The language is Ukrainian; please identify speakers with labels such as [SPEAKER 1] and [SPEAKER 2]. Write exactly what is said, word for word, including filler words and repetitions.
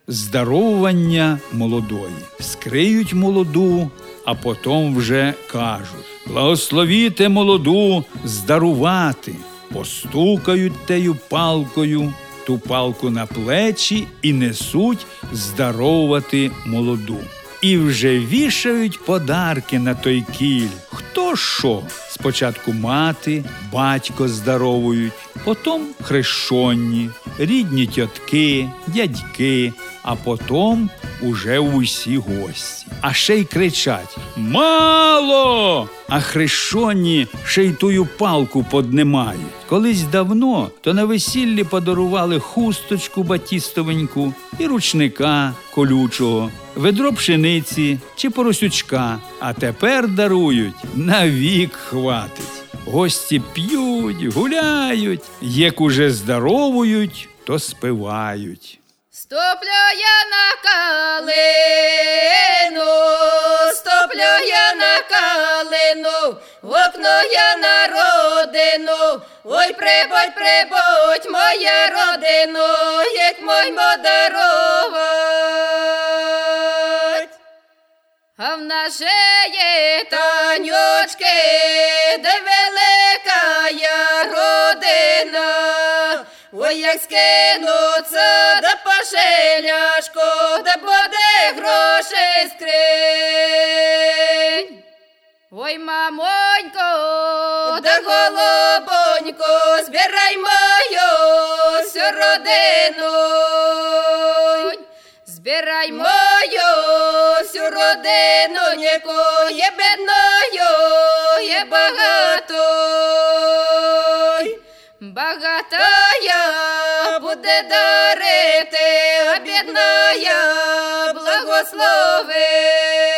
[SPEAKER 1] Здаровування молодої. Скриють молоду, а потом вже кажуть: «Благословіте молоду здарувати». Постукають тею палкою, ту палку на плечі і несуть здаровувати молоду. І вже вішають подарки на той кіль. Хто що? Спочатку мати, батько здаровують, потім хрещені, рідні тьотки, дядьки, а потім уже усі гості. А ще й кричать: «Мало!» А хрещені ще й тую палку поднимають. Колись давно то на весіллі подарували хусточку батістовеньку і ручника колючого, ведро пшениці чи поросючка, а тепер дарують — навік хватить. Гості п'ють, гуляють, як уже здаровують, то співають.
[SPEAKER 2] Стоплю я на калину, стоплю я на калину, в окно я на родину. Ой, прибудь, прибудь, моя родину, як моймо даровать. А в нашеї Танючки, де велика я родина, ой, як скинуться, да по шеляшку, да буде грошей скринь. Ой, мамонько, да голубонько, збирай мою всю родину, збирай мою всю родину, ніку є бідною, є багатою. Багатая буде дарити, а бідная благословить.